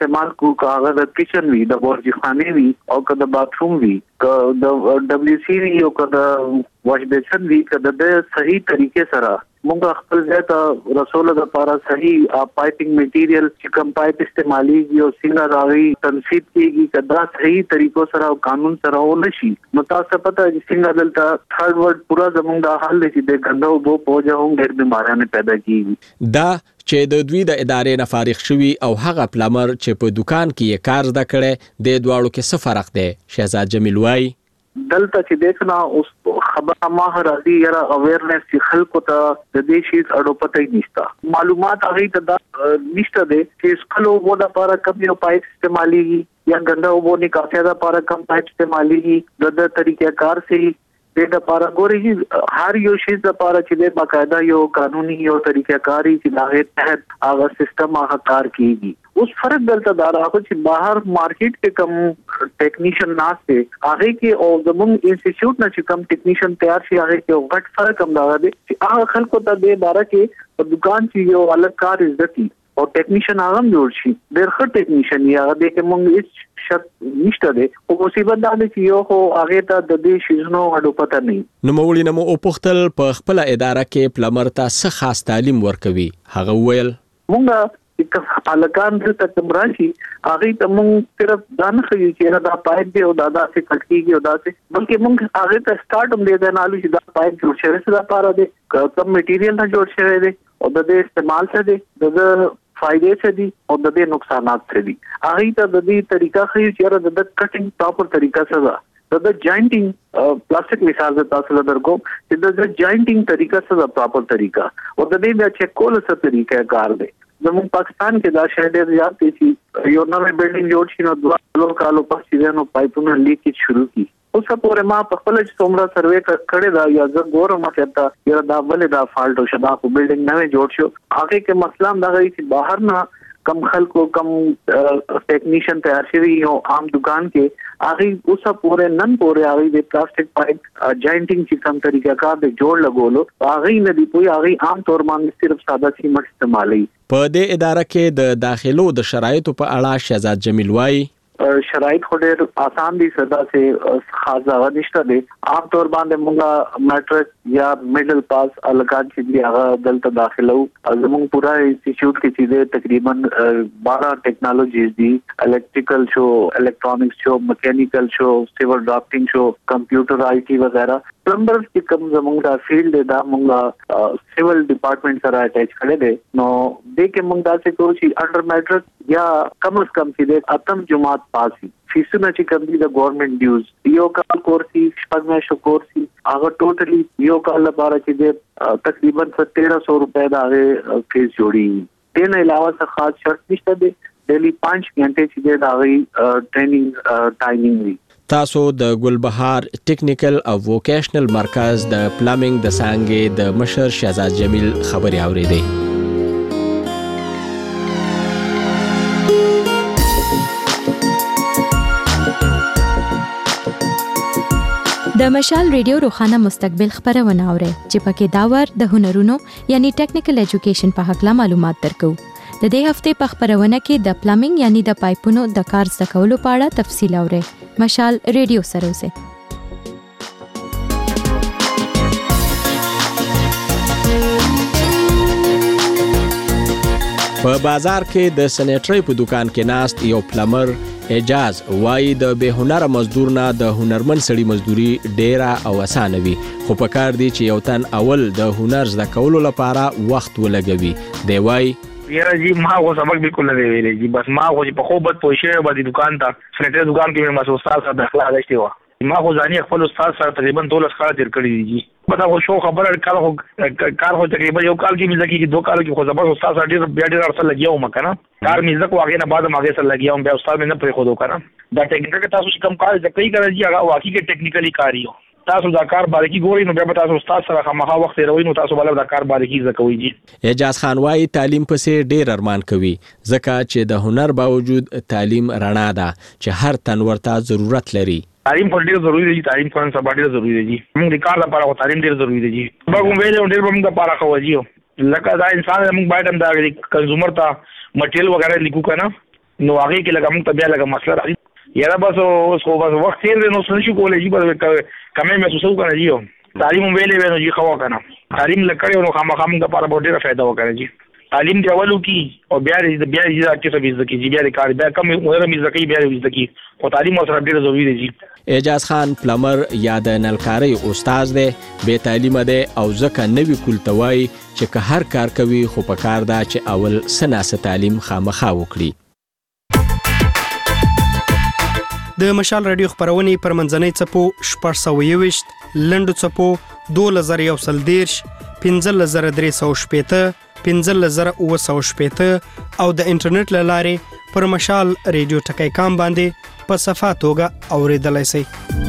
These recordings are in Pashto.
استعمال کو هغه د کچن وی د ورجخانه وی او که د باتروم وی که د دبليو سی وی او که د واش بیسن وی که د صحیح طریقې سره موږ خپل ځای ته رسول د لپاره صحیح پایپینګ میټیریل چې کوم پایپ استعمالي یو څنګه راوي تنصیب کیږي کدا صحیح طریقو سره او قانون سره ونشي نو تاسو پته چې څنګه دلته تھرد ورلد پورا زموږ د حل چې د غندو بو پوجا هم ډېر بیماریاں پیدا کیږي دا چې د دوی د ادارې نه فارغ شوی او هغه پلمر چې په دکان کې یې کار زده کړي د دواړو کې څه فرق دی شهزاد جمیل وای دلته چې دیکھنا اوس خبره ما راځي یاره اویرنس چې خلکو ته د دې شي اړو پته یې نشته معلومات هغه ته نشته دي چې سکلو وو د لپاره کوم یو پایپ استعمالي یا ګنده وو نه کافي د لپاره کوم پایپ استعمالي د طریقې کار سي د لپاره ګوري هر یو شی د لپاره چې د باقاعده یو قانوني یو طریقې کاری چې دغه تحت هغه سیستم هغه کار کیږي اوس فرق دلته دا راغلی چې بهر مارکیټ کې کم ټیکنیشن ناشته هغه کې او زموږ انسټیټیوټ نه چې کم ټیکنیشن تیار شي هغه کې غټ فرق هم دا دی چې هغه خلکو ته د باره کې په دکان کې یو الګ کار عزت او ټیکنیشن هغه جوړ شي ډېر ښه ټیکنیشن یا هغه د کوم هیڅ شک نشته دی او مصیبت دا دی چې یو خو هغه ته د دې شیزونو اډو پته نه نو مولي نو او پختل په خپل اداره کې پلمر ته څه خاص تعلیم ورکوي هغه ویل مونږه الکان د تکمراشي هغه ته مونږ صرف ځان خو چې دا پایپ دی او دا څه کټکیږي او دا څه بلکې مونږ هغه ته سٹارټ هم دی د نالو چې دا پایپ جوړ شوی څه لپاره دی کوم میټیریل نه جوړ شوی دی او د استعمال څه دی د فائدې څه دي او د نقصانات څه دي هغه ته د دې طریقه خو چې د کټینګ پراپر طریقه څه ده د جاینټینګ پلاستیک مثال د تاسو له درکو چې د جاینټینګ طریقه څه ده پراپر طریقه او د دې بیا چیک کول څه طریقه کار دی زموږ پاکستان کې دا شاید زیات دي چې یو نوې بلډینګ جوړ شي نو 2 کالو پس نو پایپونه لیکیج شروع کی اوس په ما په خپل څومره سروې کړی دا یا زه ګورم چې دا دا ولې دا فالټ او شدا په بلډینګ نوې جوړ شو هغه کې مسله دا غي چې بهر نه کم خلکو کم ټیکنیشن تیار شوی یو عام دکان کې هغه اوسه پورے نن پورے هغه د پلاستیک پایپ جاینټینګ چې کوم طریقہ کار د جوړ لګولو هغه نه دی پوي هغه عام طور باندې صرف ساده سیمټ استعمالي په دې اداره کې د داخلو د شرایطو په اړه شهزاد جمیل وای شرایط خو ډېر آسان دي صدا سے خاص ځای نشته دي عام طور باندې موږ میټرک یا میډل پاس الګان چې هغه دلته داخلو زموږ پورا انسټیټیوټ کې چې تقریبا 12 ټیکنالوژیز دي الکتریکل شو الکترونکس شو میکانیکل شو سیول ډاکټینګ شو کمپیوټر آی ټي وغیرہ پلمبر چې کوم زموږ دا فیلډ دا موږ سیول ډپارټمنټ سره اٹیچ کړی دی نو دې کې موږ دا څه کوو چې انډر میټرک یا کم از کم چې اتم جماعت پاسي فیسونه چې کوم دي د ګورنمنت ډیوز یو کال کورسي شپږ شو کورسي هغه ټوټلی یو کال لپاره چې تقریبا 1300 روپے دا فیس جوړي دین علاوه څه خاص شرط نشته دی ډیلی 5 غنټه چې دا ټریننګ ټایمینګ وي تاسو د ګلبهار ټیکنیکل او ووکیشنل مرکز د پلمبینګ د څنګه د مشر شهزاد جمیل خبري اوریدي د مشال ریډیو روخانه مستقبل خبرونه اوري چې پکې داور د هنرونو یعنی ټیکنیکل ایجوکیشن په حق لا معلومات درکو د دې هفته په خبرونه کې د پلمبینګ یعنی د پایپونو د کار زده کولو په اړه تفصیل اوري مشال ریډیو سره اوسه په بازار کې د سنیټری په دکان کې ناست یو پلمر اجاز وای د به هنر مزدور نه د هنرمن سړي مزدوري ډیره او اسانه وي خو په کار دی چې یو تن اول د هنر زده کولو لپاره وخت ولګوي دی وای یاره جی ما خو سبق بالکل نه ویلې جی بس ما خو په خو بد پوښې باندې دکان ته سنیټری دکان کې ما استاد سره داخله غشتي و ما خو ځاني خپل استاد سره تقریبا 12 کال تیر کړی دي پتا خو شو خبره کار خو تقریبا یو کال کې مې لګي 2 کال کې خو زبر استاد سره ډېر ارسل لګیاو مکنه کار مې زکه واغې نه بعد ماګه سره لګیاو بیا استاد مې نه پرې خو دوکانه دا ټیکنیکل تاسو چې کم کار ځکه یې کوي هغه واقعي کې ټیکنیکلی کاریو تاسو دا کار باندې کوي نو بیا تاسو استاد سره خامخا وخت روي نو تاسو بل دا کار باندې زکوي دي اجاز خان وايي تعلیم پسې ډېر ارمان کوي ځکه چې د هنر باوجود تعلیم رڼا ده چې هر تن ورته ضرورت لري تعلیم پر ډیر ضروری دی تعلیم کول سبا ډیر ضروری دی موږ د کار لپاره تعلیم ډیر ضروری دی موږ ویلې ډیر موږ لپاره خوځیو لکه دا انسان موږ باید هم دا کنزومر ته مټیریل وغیرہ لیکو کنه نو هغه کې لکه موږ ته بیا لکه مسله راځي یاره بس اوس خو بس وخت تیر دی نو څه نشو کولی جي بس کمې محسوسو که نه جي تعلیم هم ویلې وی نو جي ښه وکړه تعلیم لږ کړی نو خامخا موږ دپاره به ډېره فایده وکړه جي تعلیم دی اول وکړي او بیا یې دا کسب زده کړي جي بیا د کار بیا کم عمر مې زده کوي بیا یې زده کړي خو تعلیم ورسره ډېره ضروري دی جي اعجاز خان پلمر یا د نلکارۍ استاد دی بې تعلیمه دی او ځکه نوي کول ته وایي چې که هر کار کوي خو په کار ده چې اول څه ناسه تعلیم خامخا وکړي. د مشال رادیو خبرونې پر منځنۍ څپو 621 لنډو څپو 2130 15360 15360 او د انټرنیټ له لارې پر مشال رادیو ټکی کام باندې په صفه توګه اوریدلای شئ.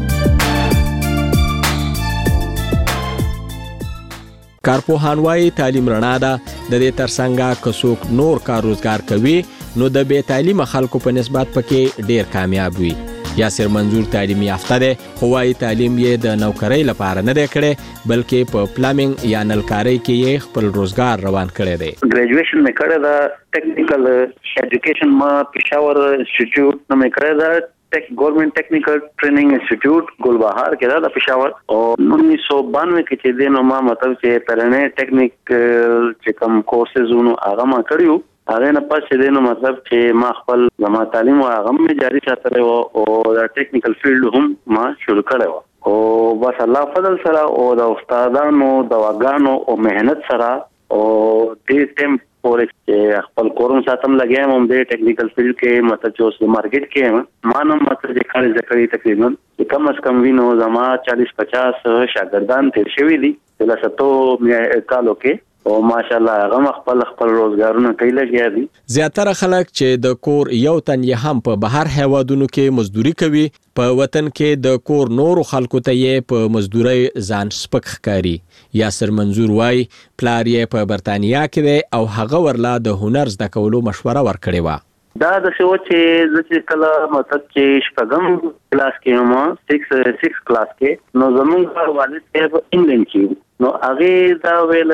کارپوهان وايي تعلیم رڼا ده د دې ترڅنګ که څوک نور کار روزګار کوي نو د بې تعلیمه خلکو په نسبت پکې ډیر کامیاب وي. یاسر منظور تعلیم یافته دی خو وايي تعلیم یې د نوکرۍ لپاره نه دی کړی بلکې په پلمینګ یا نلکارۍ کې یې خپل روزګار روان کړی دی. ګریجویشن مې کړی دا ټیکنیکل ایجوکیشن ما پېښور انسټیټیوټ نه مې کړی دا گورنمنٹ ټیکنیکل ټریننګ انسټیټیوټ ګلبهار کې دا د پېښور او 1992 کې چې دینو ما مطلب چې پرنه ټیکنیک چې کوم کورسز ونو هغه ما کړیو هغه نه پاتې دینو مطلب چې ما خپل زما تعلیم او هغه مې جاری ساتلی او دا ټیکنیکل فیلډ هم ما شروع کړی و او بس الله فضل سره او د استادانو دواګانو او مهنت سره او دې ټیم پورې چې خپل کورم ساتم لګیم هم د ټیکنیکل فیلډ کې مطلب چې اوس مارکیټ کې ما نو مطلب چې کار زکړی تقریبا کم از کم وینو زما 40-50 شاګردان تیر شوي دي د لساتو کالو کې او ماشاءالله هغه خپل روزګارونه کوي لګیا دي. زیاتره خلک چې د کور یو تن یې هم په بهر هیوادونو کې مزدوري کوي په وطن کې د کور نورو خلکو ته یې په مزدورۍ ځان سپک ښکاري. یاسر منظور وايي پلار یې په برتانیا کې دی او هغه ورلا د هنر زده کولو مشوره ورکړې وه. دا د شو چې زه کله مطلب چې شپږم کلاس کې هم 6 کلاس کې نو زمونږ والد صاحب انګلند کې نو هغه دا ویل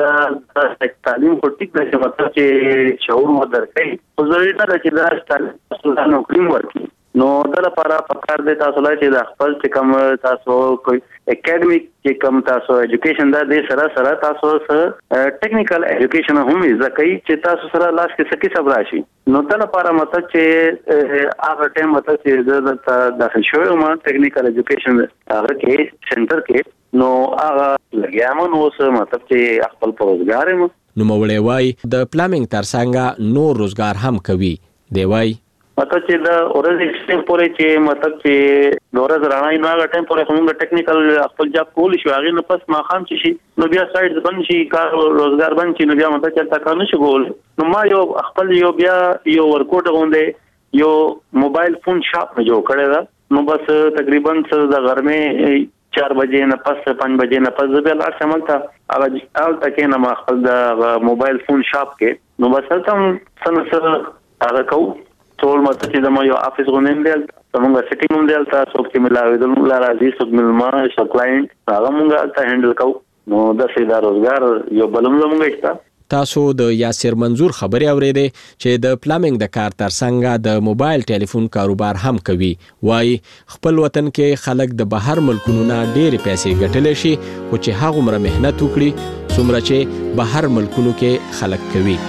چې تعلیم خو ټیک دی مطلب چې شعور مو درکې خو ضروري نه ده چې دا تعلیم نوکری ورکړي نو دا لپاره پکار دی تاسو لا چې د خپل چې کوم تاسو کوئی اکیډمیک چې کوم تاسو ایجوکیشن دا د سره تاسو سره ټیکنیکل ایجوکیشن هم زکای چې تاسو سره لاس کې سکی سب راشي نو دا لپاره مطلب چې هغه ټیم مطلب چې د داخل شوی ما ټیکنیکل ایجوکیشن هغه کې سنټر کې نو هغه لګیام نو اوس مطلب چې خپل روزګار مو نو مولوی وايي د پلمینګ ترڅنګ نور روزګار هم کوي. دی وايي مطلب چې دا اورځ ټیم پورې چې مطلب چې دورز رانای نو هغه ټیم پورې کومه ټیکنیکل خپل جاب کول شو هغه نه پس ما خام شي نو بیا سایډ بند شي کار روزګار بند شي نو بیا مطلب چې تا کار نشي کول نو ما یو خپل یو بیا یو ورکوټ غونډه یو موبایل فون شاپ جوړ کړی دا نو بس تقریبا د غرمه 4 بجې نه پس 5 بجې نه پس بیا لا شمال ته هغه تکې نه ما خپل د موبایل فون شاپ کې نو بس تم سره هغه کو ټول مته چې زموږ یو افیس غونډه دی زموږ سیټینګ هم دی تاسو چې ملاویدل راځي څوک ملما شو کلاینټ هغه موږ ته هندل کوو نو د سیدا روزګار یو بلم زموږ شته. تاسو د یاسر منظور خبري اورېدې چې د پلمینګ د کار ترڅنګ د موبایل ټلیفون کاروبار هم کوي. وايي خپل وطن کې خلک د بهر ملکونو نه ډېرې پیسې ګټلی شي خو چې هغومره مهنت وکړي څومره چې بهر ملکونو کې خلک کوي.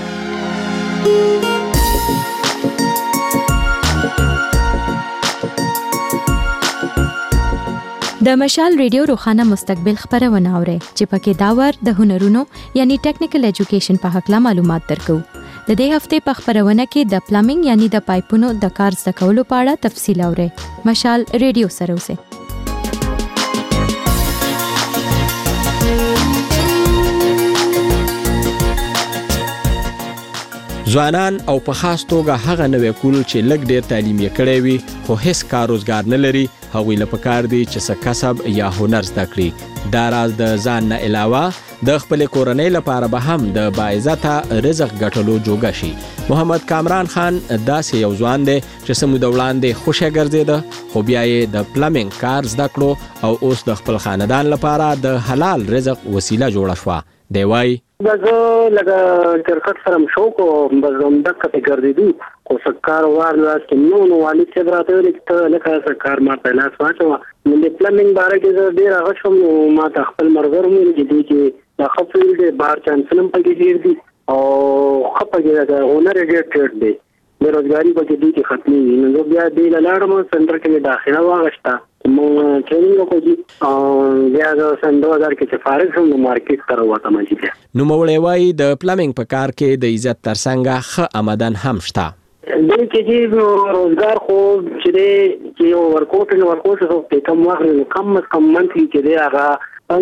د مشال ریډیو روخانه مستقبل خبرونه اوري چې پکې داور د هنرونو یعنی ټیکنیکل ایجوکیشن په حق لا معلومات درکو. د دې هفته په خبرونه کې د پلمینګ یعنی د پایپونو د کار زده کولو په اړه تفصیل اوري. مشال ریډیو سره اوسئ. ځوانان او په خاص توګه هغه نوې کول چې لږ ډېر تعلیم یې کړی وي خو هیڅ کار روزګار نه لري هغوی له پکار دی چې څه کسب یا هنر زده کړي. دا راز د ځان نه علاوه د خپلې کورنۍ لپاره به هم د باعزته رزق ګټلو جوګه شي. محمد کامران خان داسې یو ځوان دی چې څه موده وړاندې خوشی ګرځېده خو بیا یې د پلمینګ کار زده کړو او اوس د خپل خاندان لپاره د حلال رزق وسیله جوړه شوه. دی وایي زه لکه کرکټ سره شوق او بس همدغه ته ګرځېدو خو سکار وار لاس کې نو والد صاحب راته ویل چې لکه سکار ما په لاس واچوه نو د پلمینګ باره کې زه ډېر هغه شوم نو ما ته خپل مرګر ویل چې د ښه فیلډ دی بار چانسل هم پکې ډېر دي او ښه پکې د هنر ډېر ټریډ دی بېروزګاري پکې دي چې ختمېږي نو زه بیا دې له لاړم سنټر کې مې داخله واغېسته موږ ټریننګ وکړو او بیا زه سن 2000 کې چې فارغ شوم نو مارکیټ ته راووتم چې بیا نوموړی وایي د پلمینګ په کار کې د عزت ترڅنګ ښه آمدن هم شته دې کې روزګار خو چې یو ورکوټ خو په کم واخلي کم از کم منتلي چې دی هغه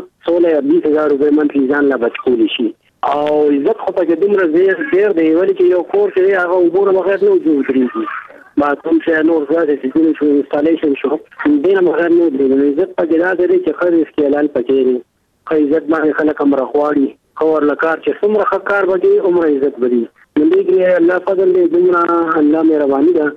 15-16 روپۍ منتلي ځان لا بچ کولی شي او عزت خو پکې دومره ډېر دی ولې چې یو کور چې دی هغه اوبه نه بغیر نه جوړ کړي باتروم چې نور زیاده چې شو انسټالیشن شو دې نه بغیر نه دی عزت پکې دا دی چې خیر اسکیلال پکې دی خو عزت باندې خلک امر غواړي خور لکار چې څومره ښه کار وکړي عمر عزت بدی نو الله فضل دې دومره الله مهرباني ده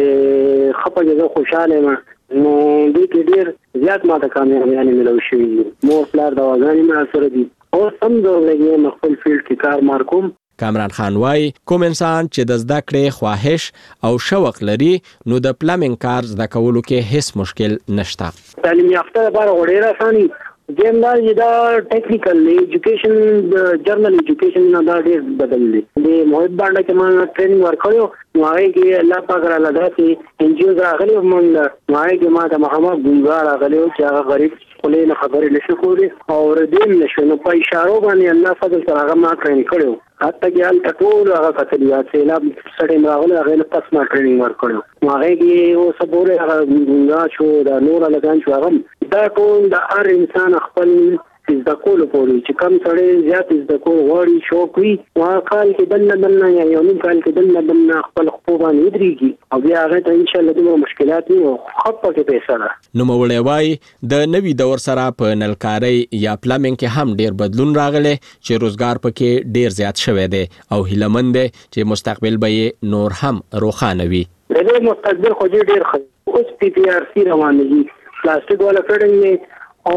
چې خپه دې خوشاله ما نو دې کې ډېر زیات ماته کامیابی ملو شي مو پلار دا وځاني ما سره دي او سم ډول یې خپل فیلډ کې کار مار کوم کامران خان وای کوم انسان چې د زده کړې خواهش او شوق لري نو د پلمینګ کار زده کولو کې هیڅ مشکل نشته تعلیم یافته لپاره ډېر اساني جنرال دا ټیکنیکل ایجوکیشن جرنل ایجوکیشن نه دا ډېر بدل دي د محب باندې چې ما ټریننګ ورکړو نو هغه کې الله پاک را لداسي ان جی او راغلي مونږ نو هغه کې ما د محمد ګنزار راغلي چې هغه غریب خلې نه خبرې نشو کولی او ردیم نشو نو په اشاره باندې الله فضل سره هغه ما ټریننګ کړو حتی کې حال ټول هغه کتلیا سیلاب سړی راغله هغه نه پس ما ټریننګ ورکړو نو هغه کې او صبره هغه ګنزار شو دا نور لګان شو هغه دا ټول د هر انسان خپل زده کولو پورې چې کم سړی زیات زده کول غواړي شوق وي هغه کال کې دنه یا یو نیم کال کې دنه خپل خپل باندې ودرېږي او بیا هغه ته ان شاء الله دومره مشکلات نه او خپه کې پیسې ده نوموړی وایي د نوي دور سره په نلکارۍ یا پلمینګ کې هم ډېر بدلون راغلی چې روزګار پکې ډېر زیات شوی دی او هیلهمند دی چې مستقبل به یې نور هم روښانه وي د دې مستقبل خو ډېر ښه اوس پی پی آر سی روان دي پلاستیک والا کډنګ او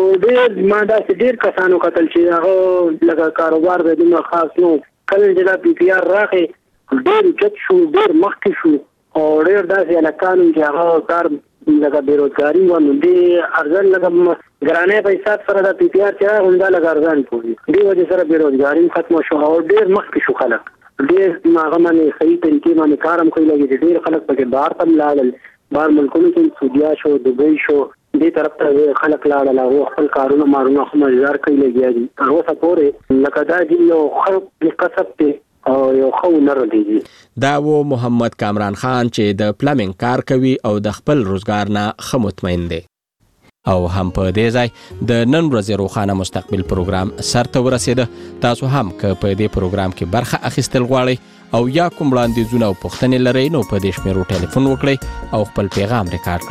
ډېر ما داسې ډېر کسانو قتل چې هغه لکه کاروبار د دومره خاص نو کله چې دا پی پی آر راغی ډېر چت شو ډېر مخکې شو او ډېر داسې هلکان چې هغه کار لکه بېروزګاري وه نو دې ارزان لکه ګرانۍ په حساب سره دا پی پی آر چې راغی همدا لکه ارزان پوهي دې وجې سره بېروزګاري ختمه شو او ډېر مخکې شو خلک ډېر هغه باندې صحیح طریقې باندې کار هم کوي لګي ډېر خلک پکې بهر ته لاړل بهر ملکونو کې سعودیا شو دبۍ شو دې طرف ته خلک لاړل او خپل کارونه مارونه خو مزار کوي لګیا دي هغه څه پورې لکه دا چې یو خلک کسب دی او یو خو نر دی دا و محمد کامران خان چې د پلمینګ کار کوي او د خپل روزګار نه ښه مطمئن دی او هم په دې ځای د نن ورځې روښانه مستقبل پروګرام سرته ورسېده تاسو هم که په دې پروګرام کې برخه اخیستل غواړئ او یا کوم وړاندیزونه او پوښتنې لرئ نو په دې شمیرو ټلیفون وکړئ او خپل پیغام ریکارډ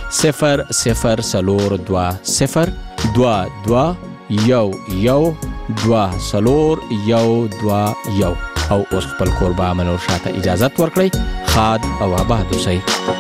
کړئ 002022 او اوس خپل کوربه منور شاته اجازت ورکړئ خاد او آباد اوسئ